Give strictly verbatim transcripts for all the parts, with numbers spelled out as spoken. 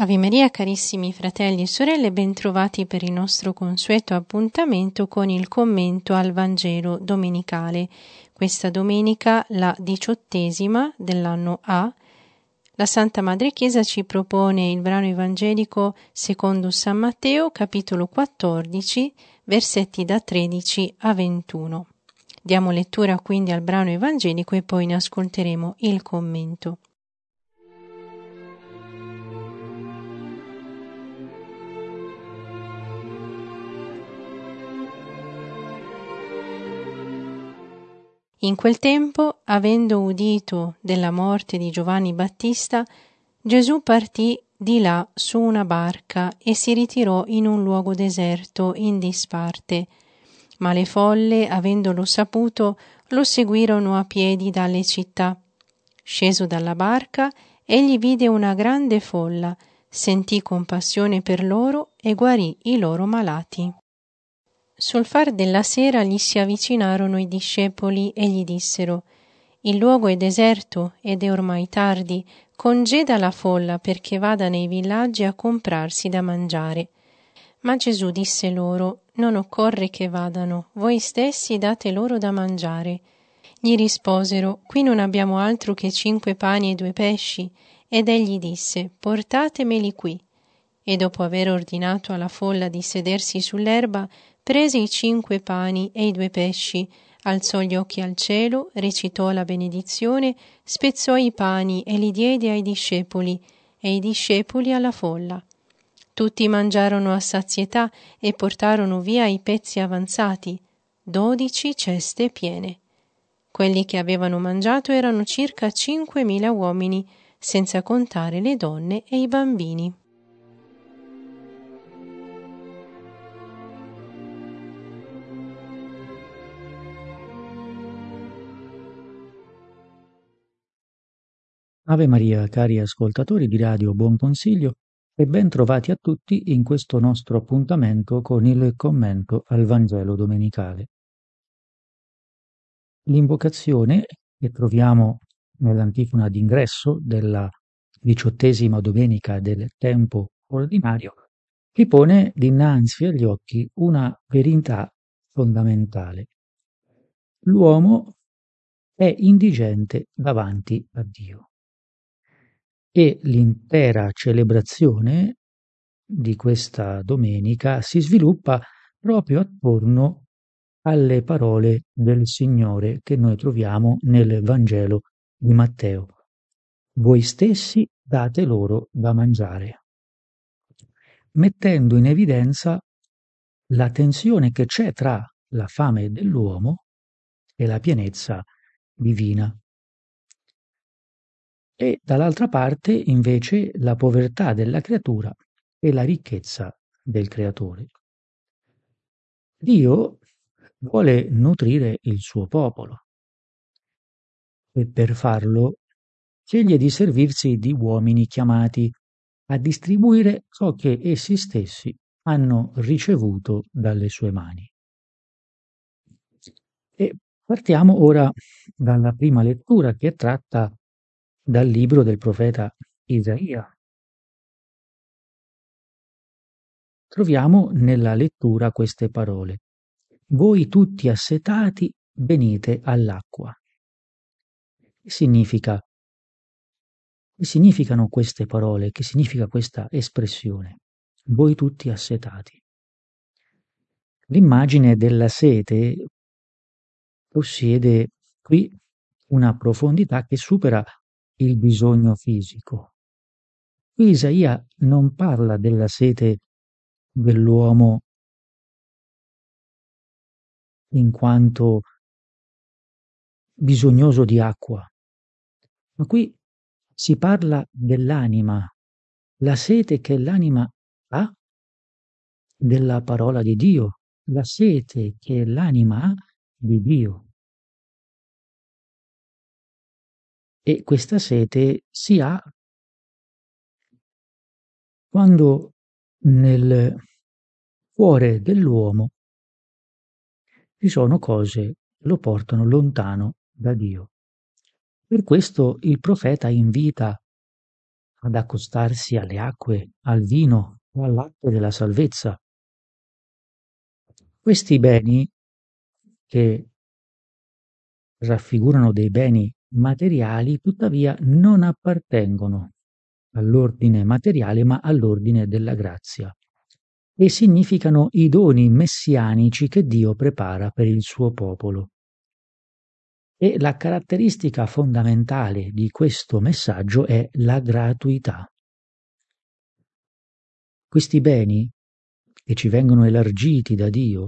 Ave Maria, carissimi fratelli e sorelle, bentrovati per il nostro consueto appuntamento con il commento al Vangelo domenicale. Questa domenica, la diciottesima dell'anno A, la Santa Madre Chiesa ci propone il brano evangelico secondo San Matteo, capitolo quattordici, versetti da tredici a ventuno. Diamo lettura quindi al brano evangelico e poi ne ascolteremo il commento. In quel tempo, avendo udito della morte di Giovanni Battista, Gesù partì di là su una barca e si ritirò in un luogo deserto in disparte. Ma le folle, avendolo saputo, lo seguirono a piedi dalle città. Sceso dalla barca, egli vide una grande folla, sentì compassione per loro e guarì i loro malati. Sul far della sera gli si avvicinarono i discepoli e gli dissero: «Il luogo è deserto ed è ormai tardi, congeda la folla perché vada nei villaggi a comprarsi da mangiare». Ma Gesù disse loro: «Non occorre che vadano, voi stessi date loro da mangiare». Gli risposero: «Qui non abbiamo altro che cinque pani e due pesci». Ed egli disse: «Portatemeli qui». E dopo aver ordinato alla folla di sedersi sull'erba, prese i cinque pani e i due pesci, alzò gli occhi al cielo, recitò la benedizione, spezzò i pani e li diede ai discepoli, e i discepoli alla folla. Tutti mangiarono a sazietà e portarono via i pezzi avanzati, dodici ceste piene. Quelli che avevano mangiato erano circa cinquemila uomini, senza contare le donne e i bambini. Ave Maria, cari ascoltatori di Radio Buon Consiglio, e ben trovati a tutti in questo nostro appuntamento con il commento al Vangelo domenicale. L'invocazione che troviamo nell'antifona d'ingresso della diciottesima domenica del tempo ordinario ci pone dinanzi agli occhi una verità fondamentale. L'uomo è indigente davanti a Dio. E l'intera celebrazione di questa domenica si sviluppa proprio attorno alle parole del Signore che noi troviamo nel Vangelo di Matteo. Voi stessi date loro da mangiare, mettendo in evidenza la tensione che c'è tra la fame dell'uomo e la pienezza divina. E dall'altra parte invece la povertà della creatura e la ricchezza del creatore. Dio vuole nutrire il suo popolo e per farlo sceglie di servirsi di uomini chiamati a distribuire ciò che essi stessi hanno ricevuto dalle sue mani. E partiamo ora dalla prima lettura che è tratta dal libro del profeta Isaia. Troviamo nella lettura queste parole: voi tutti assetati venite all'acqua. Che significa? Che significano queste parole? Che significa questa espressione? Voi tutti assetati. L'immagine della sete possiede qui una profondità che supera il bisogno fisico. Qui Isaia non parla della sete dell'uomo in quanto bisognoso di acqua, ma qui si parla dell'anima, la sete che l'anima ha della parola di Dio, la sete che l'anima ha di Dio. E questa sete si ha quando nel cuore dell'uomo ci sono cose che lo portano lontano da Dio. Per questo il profeta invita ad accostarsi alle acque, al vino o al latte della salvezza. Questi beni, che raffigurano dei beni materiali, tuttavia non appartengono all'ordine materiale ma all'ordine della grazia e significano i doni messianici che Dio prepara per il suo popolo. E la caratteristica fondamentale di questo messaggio è la gratuità. Questi beni che ci vengono elargiti da Dio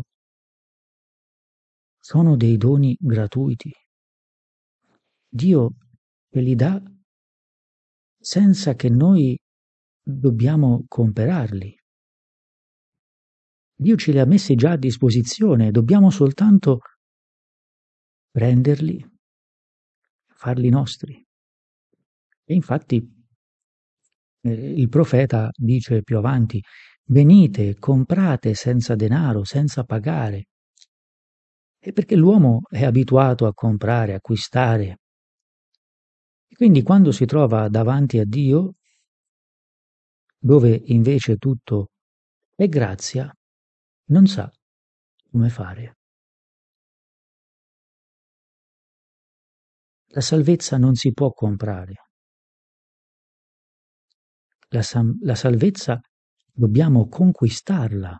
sono dei doni gratuiti. Dio ce li dà senza che noi dobbiamo comperarli. Dio ce li ha messi già a disposizione, dobbiamo soltanto prenderli, farli nostri. E infatti eh, il profeta dice più avanti: venite, comprate senza denaro, senza pagare. E perché l'uomo è abituato a comprare, acquistare. E quindi quando si trova davanti a Dio, dove invece tutto è grazia, non sa come fare. La salvezza non si può comprare. La, sam- la salvezza dobbiamo conquistarla,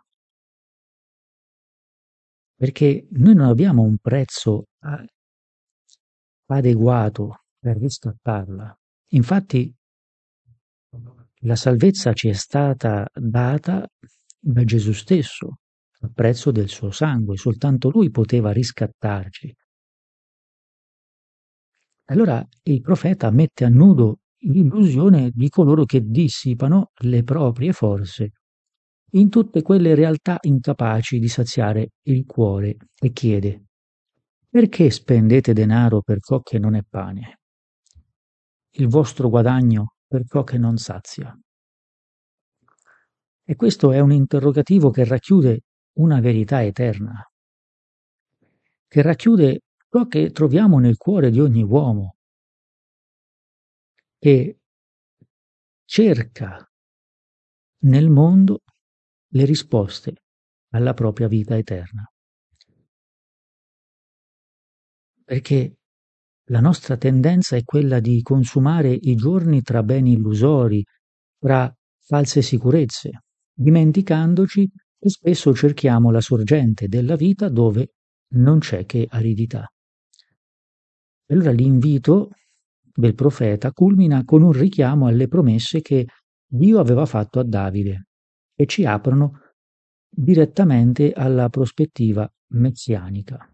perché noi non abbiamo un prezzo a- adeguato per riscattarla. Infatti la salvezza ci è stata data da Gesù stesso, a prezzo del suo sangue, soltanto Lui poteva riscattarci. Allora il profeta mette a nudo l'illusione di coloro che dissipano le proprie forze in tutte quelle realtà incapaci di saziare il cuore e chiede: perché spendete denaro per ciò che non è pane, il vostro guadagno per ciò che non sazia? E questo è un interrogativo che racchiude una verità eterna, che racchiude ciò che troviamo nel cuore di ogni uomo, che cerca nel mondo le risposte alla propria vita eterna. Perché la nostra tendenza è quella di consumare i giorni tra beni illusori, tra false sicurezze, dimenticandoci che spesso cerchiamo la sorgente della vita dove non c'è che aridità. Allora l'invito del profeta culmina con un richiamo alle promesse che Dio aveva fatto a Davide e ci aprono direttamente alla prospettiva messianica.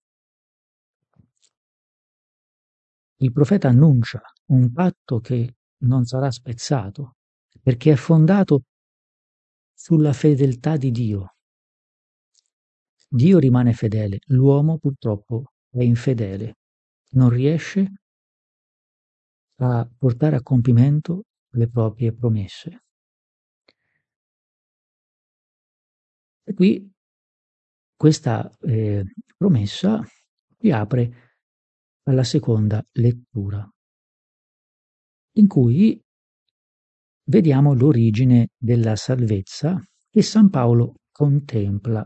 Il profeta annuncia un patto che non sarà spezzato, perché è fondato sulla fedeltà di Dio. Dio rimane fedele, l'uomo purtroppo è infedele, non riesce a portare a compimento le proprie promesse. E qui questa eh, promessa ci apre alla seconda lettura, in cui vediamo l'origine della salvezza che San Paolo contempla.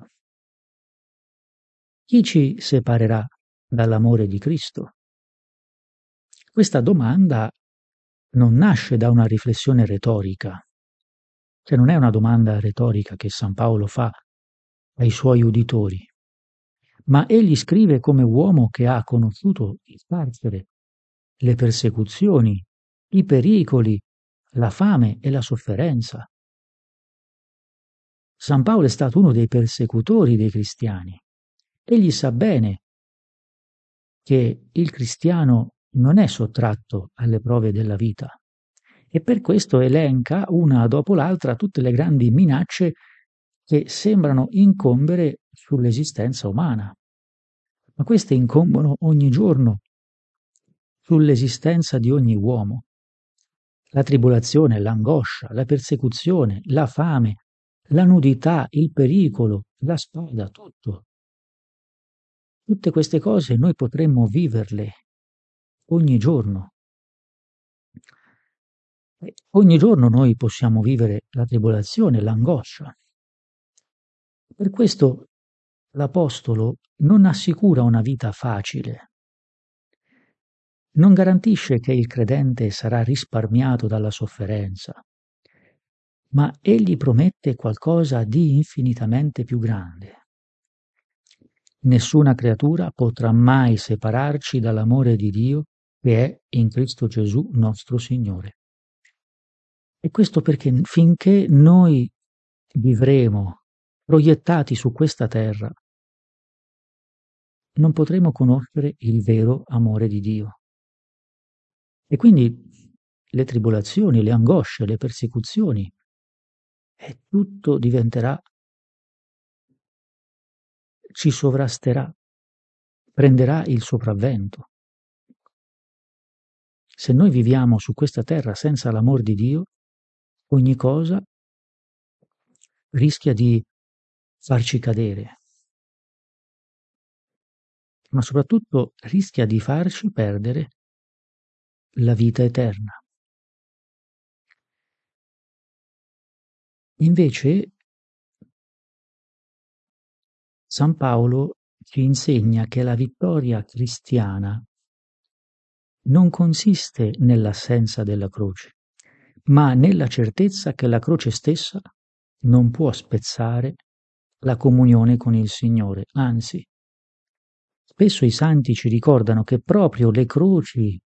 Chi ci separerà dall'amore di Cristo? Questa domanda non nasce da una riflessione retorica, cioè non è una domanda retorica che San Paolo fa ai suoi uditori, ma egli scrive come uomo che ha conosciuto il carcere, le persecuzioni, i pericoli, la fame e la sofferenza. San Paolo è stato uno dei persecutori dei cristiani. Egli sa bene che il cristiano non è sottratto alle prove della vita e per questo elenca una dopo l'altra tutte le grandi minacce che sembrano incombere sull'esistenza umana. Ma queste incombono ogni giorno sull'esistenza di ogni uomo. La tribolazione, l'angoscia, la persecuzione, la fame, la nudità, il pericolo, la spada, tutto. Tutte queste cose noi potremmo viverle ogni giorno. E ogni giorno noi possiamo vivere la tribolazione, l'angoscia. Per questo l'Apostolo non assicura una vita facile, non garantisce che il credente sarà risparmiato dalla sofferenza, ma egli promette qualcosa di infinitamente più grande. Nessuna creatura potrà mai separarci dall'amore di Dio che è in Cristo Gesù nostro Signore. E questo perché finché noi vivremo proiettati su questa terra, non potremo conoscere il vero amore di Dio. E quindi le tribolazioni, le angosce, le persecuzioni, e tutto diventerà, ci sovrasterà, prenderà il sopravvento. Se noi viviamo su questa terra senza l'amor di Dio, ogni cosa rischia di farci cadere, ma soprattutto rischia di farci perdere la vita eterna. Invece San Paolo ci insegna che la vittoria cristiana non consiste nell'assenza della croce, ma nella certezza che la croce stessa non può spezzare la comunione con il Signore. Anzi, spesso i santi ci ricordano che proprio le croci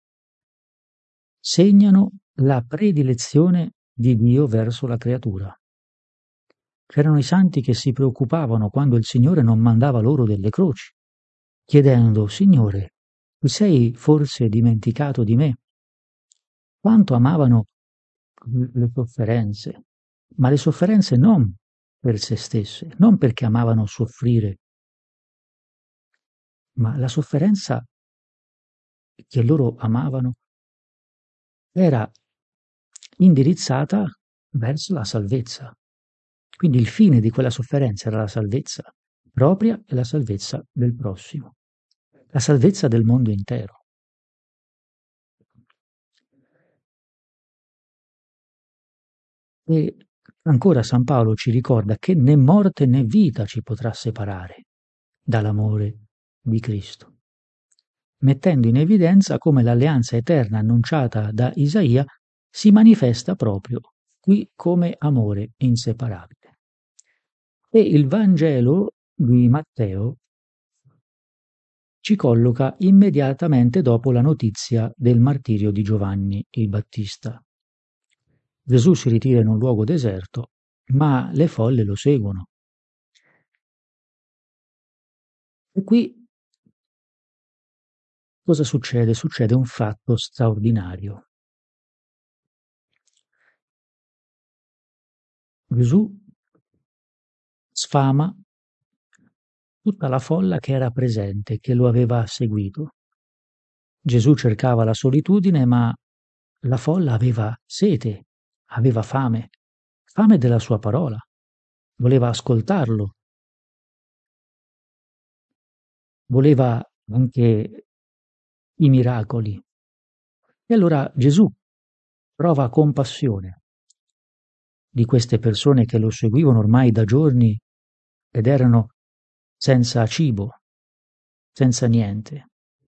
segnano la predilezione di Dio verso la creatura. C'erano i santi che si preoccupavano quando il Signore non mandava loro delle croci, chiedendo: Signore, ti sei forse dimenticato di me? Quanto amavano le sofferenze, ma le sofferenze non per se stesse, non perché amavano soffrire, ma la sofferenza che loro amavano era indirizzata verso la salvezza. Quindi il fine di quella sofferenza era la salvezza propria e la salvezza del prossimo, la salvezza del mondo intero. E ancora San Paolo ci ricorda che né morte né vita ci potrà separare dall'amore di Cristo, mettendo in evidenza come l'alleanza eterna annunciata da Isaia si manifesta proprio qui come amore inseparabile. E il Vangelo di Matteo ci colloca immediatamente dopo la notizia del martirio di Giovanni il Battista. Gesù si ritira in un luogo deserto, ma le folle lo seguono. E qui cosa succede? Succede un fatto straordinario. Gesù sfama tutta la folla che era presente, che lo aveva seguito. Gesù cercava la solitudine, ma la folla aveva sete, aveva fame, fame della sua parola, voleva ascoltarlo, voleva anche i miracoli. E allora Gesù prova compassione di queste persone che lo seguivano ormai da giorni ed erano senza cibo, senza niente.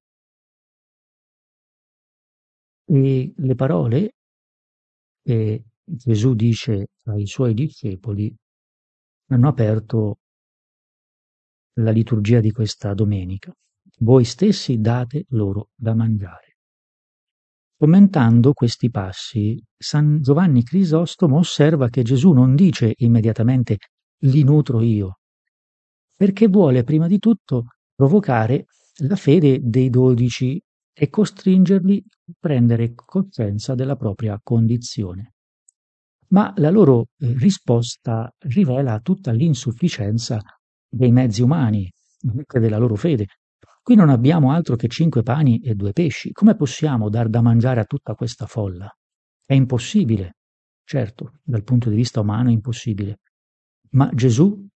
E le parole che Gesù dice ai suoi discepoli hanno aperto la liturgia di questa domenica. Voi stessi date loro da mangiare. Commentando questi passi, San Giovanni Crisostomo osserva che Gesù non dice immediatamente li nutro io, perché vuole prima di tutto provocare la fede dei dodici e costringerli a prendere coscienza della propria condizione. Ma la loro eh, risposta rivela tutta l'insufficienza dei mezzi umani, anche della loro fede. Qui non abbiamo altro che cinque pani e due pesci. Come possiamo dar da mangiare a tutta questa folla? È impossibile. Certo, dal punto di vista umano è impossibile. Ma Gesù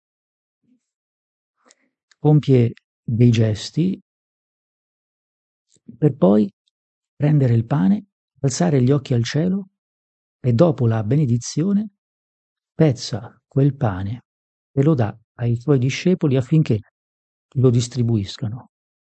compie dei gesti per poi prendere il pane, alzare gli occhi al cielo e dopo la benedizione spezza quel pane e lo dà ai suoi discepoli affinché lo distribuiscano.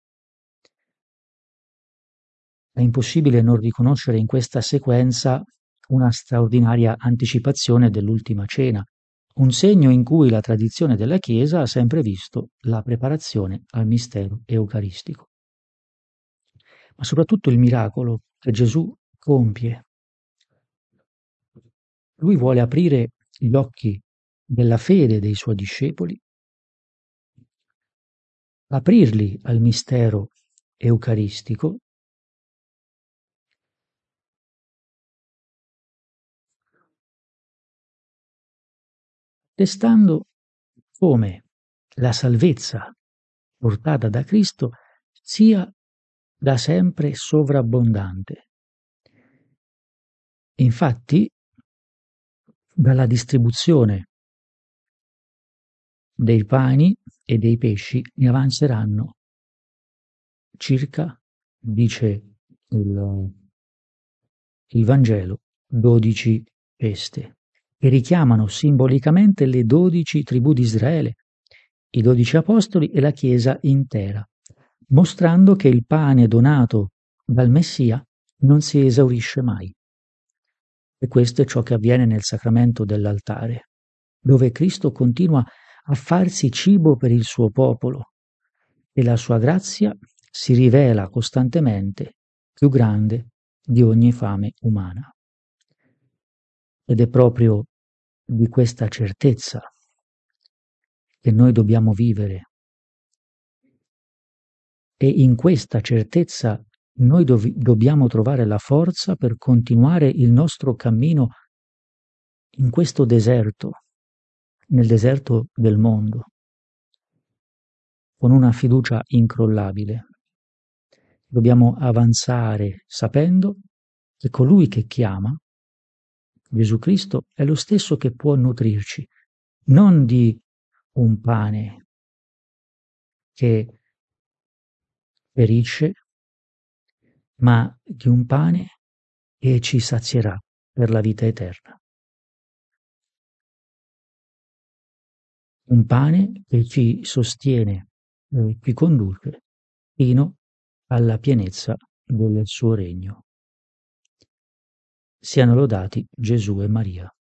È impossibile non riconoscere in questa sequenza una straordinaria anticipazione dell'ultima cena, un segno in cui la tradizione della Chiesa ha sempre visto la preparazione al mistero eucaristico. Ma soprattutto il miracolo che Gesù compie. Lui vuole aprire gli occhi della fede dei suoi discepoli, aprirli al mistero eucaristico, testando come la salvezza portata da Cristo sia da sempre sovrabbondante. Infatti, dalla distribuzione dei pani e dei pesci ne avanzeranno circa, dice il, il Vangelo, dodici ceste, che richiamano simbolicamente le dodici tribù di Israele, i dodici apostoli e la Chiesa intera, mostrando che il pane donato dal Messia non si esaurisce mai. E questo è ciò che avviene nel sacramento dell'altare, dove Cristo continua a farsi cibo per il suo popolo e la sua grazia si rivela costantemente più grande di ogni fame umana. Ed è proprio di questa certezza che noi dobbiamo vivere. E in questa certezza noi dov- dobbiamo trovare la forza per continuare il nostro cammino in questo deserto, nel deserto del mondo, con una fiducia incrollabile. Dobbiamo avanzare sapendo che colui che chiama, Gesù Cristo, è lo stesso che può nutrirci, non di un pane che perisce, ma di un pane che ci sazierà per la vita eterna. Un pane che ci sostiene e ci conduce fino alla pienezza del suo regno. Siano lodati Gesù e Maria.